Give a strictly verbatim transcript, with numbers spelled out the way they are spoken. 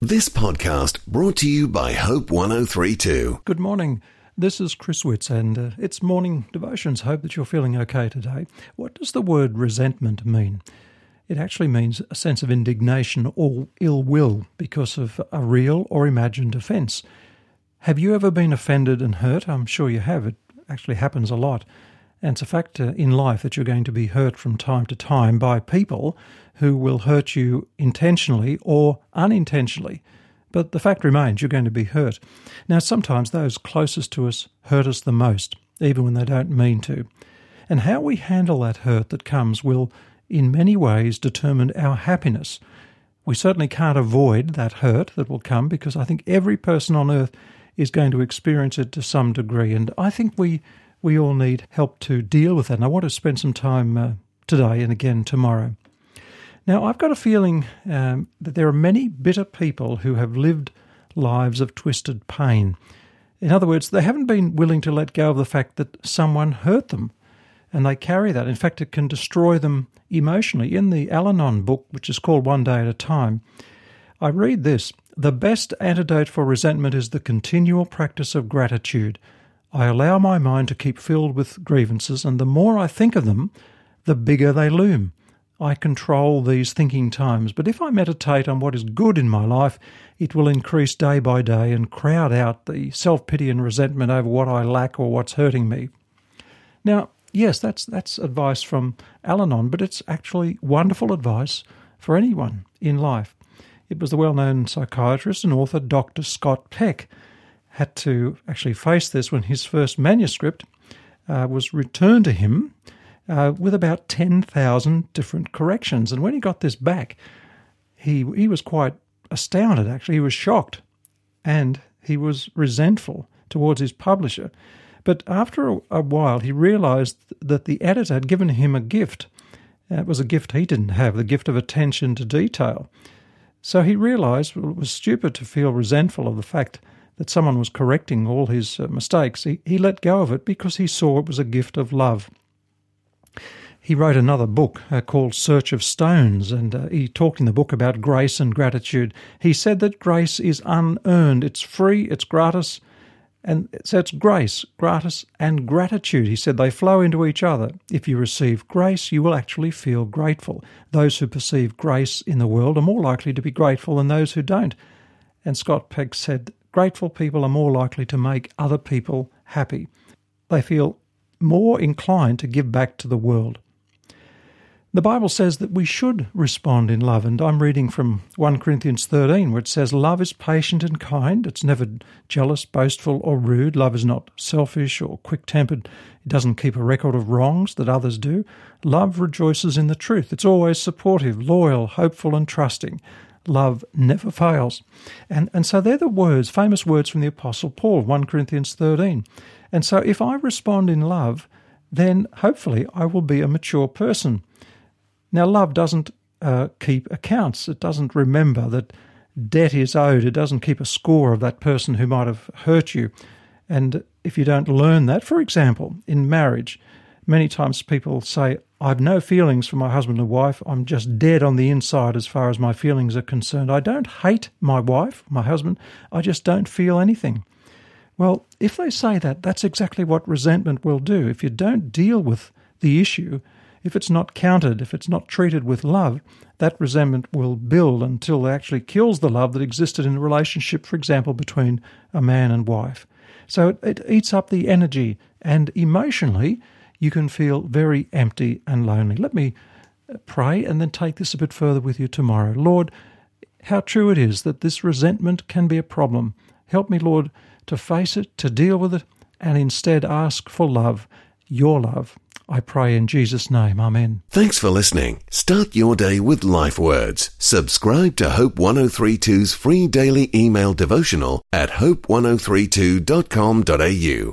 This podcast brought to you by Hope one oh three two. Good morning. This is Chris Witts, and uh, it's morning devotions. Hope that you're feeling okay today. What does the word resentment mean? It actually means a sense of indignation or ill will because of a real or imagined offence. Have you ever been offended and hurt? I'm sure you have. It actually happens a lot. And it's a fact uh, in life that you're going to be hurt from time to time by people who will hurt you intentionally or unintentionally. But the fact remains, you're going to be hurt. Now, sometimes those closest to us hurt us the most, even when they don't mean to. And how we handle that hurt that comes will, in many ways, determine our happiness. We certainly can't avoid that hurt that will come because I think every person on earth is going to experience it to some degree. And I think we we all need help to deal with that. And I want to spend some time uh, today and again tomorrow. Now, I've got a feeling um, that there are many bitter people who have lived lives of twisted pain. In other words, they haven't been willing to let go of the fact that someone hurt them, and they carry that. In fact, it can destroy them emotionally. In the Al-Anon book, which is called One Day at a Time, I read this: "The best antidote for resentment is the continual practice of gratitude. I allow my mind to keep filled with grievances, and the more I think of them, the bigger they loom. I control these thinking times, but if I meditate on what is good in my life, it will increase day by day and crowd out the self-pity and resentment over what I lack or what's hurting me." Now, yes, that's that's advice from Al-Anon, but it's actually wonderful advice for anyone in life. It was the well-known psychiatrist and author Doctor Scott Peck had to actually face this when his first manuscript uh, was returned to him uh, with about ten thousand different corrections. And when he got this back, he he was quite astounded, actually. He was shocked, and he was resentful towards his publisher. But after a, a while, he realised that the editor had given him a gift. Uh, it was a gift he didn't have, the gift of attention to detail. So he realised well, it was stupid to feel resentful of the fact that someone was correcting all his uh, mistakes. He, he let go of it because he saw it was a gift of love. He wrote another book uh, called Search of Stones, and uh, he talked in the book about grace and gratitude. He said that grace is unearned, it's free, it's gratis, and so it's grace, gratis, and gratitude. He said they flow into each other. If you receive grace, you will actually feel grateful. Those who perceive grace in the world are more likely to be grateful than those who don't. And Scott Peck said, grateful people are more likely to make other people happy. They feel more inclined to give back to the world. The Bible says that we should respond in love, and I'm reading from First Corinthians thirteen, where it says, "Love is patient and kind. It's never jealous, boastful, or rude. Love is not selfish or quick-tempered. It doesn't keep a record of wrongs that others do. Love rejoices in the truth. It's always supportive, loyal, hopeful, and trusting. Love never fails." And and so they're the words, famous words from the Apostle Paul, First Corinthians thirteen. And so if I respond in love, then hopefully I will be a mature person. Now, love doesn't uh, keep accounts. It doesn't remember that debt is owed. It doesn't keep a score of that person who might have hurt you. And if you don't learn that, for example, in marriage, many times people say, "I've no feelings for my husband or wife. I'm just dead on the inside as far as my feelings are concerned. I don't hate my wife, my husband. I just don't feel anything." Well, if they say that, that's exactly what resentment will do. If you don't deal with the issue, if it's not countered, if it's not treated with love, that resentment will build until it actually kills the love that existed in a relationship, for example, between a man and wife. So it, it eats up the energy, and emotionally, you can feel very empty and lonely. Let me pray and then take this a bit further with you tomorrow. Lord, how true it is that this resentment can be a problem. Help me, Lord, to face it, to deal with it, and instead ask for love, your love. I pray in Jesus' name. Amen. Thanks for listening. Start your day with Life Words. Subscribe to Hope one oh three two's free daily email devotional at hope one oh three two dot com dot a u.